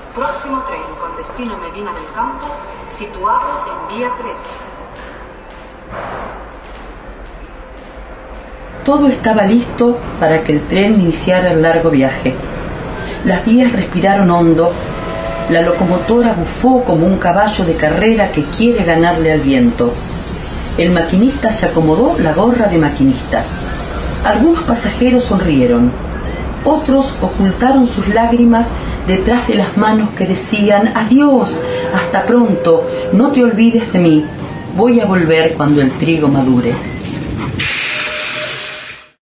Próximo tren con destino Medina del Campo, situado en vía 3. Todo estaba listo para que el tren iniciara el largo viaje. Las vías respiraron hondo, la locomotora bufó como un caballo de carrera que quiere ganarle al viento. El maquinista se acomodó la gorra de maquinista. Algunos pasajeros sonrieron, otros ocultaron sus lágrimas detrás de las manos que decían: adiós, hasta pronto, no te olvides de mí, voy a volver cuando el trigo madure.